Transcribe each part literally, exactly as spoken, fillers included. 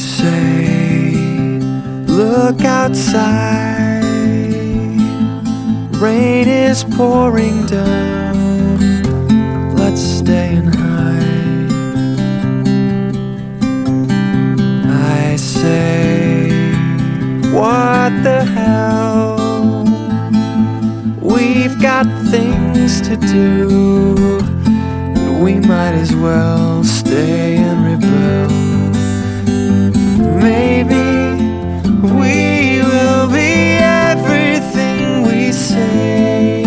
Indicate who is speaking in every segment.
Speaker 1: say, look outside, rain is pouring down, let's stay and hide. I say, what the hell, we've got things to do, we might as well stay and rebel. Maybe we will be everything we say.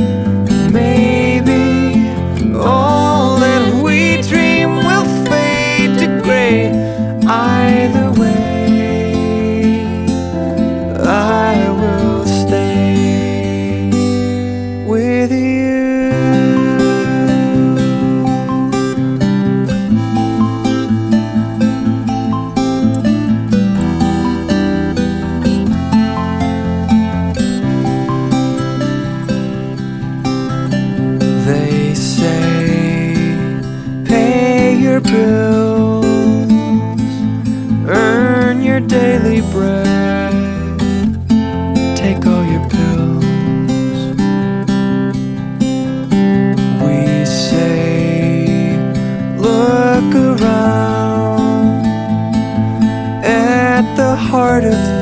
Speaker 1: Maybe all that we dream will fade to gray. Either way, I will stay with you. They say, pay your bills, earn your daily bread, take all your pills. We say, look around at the heart of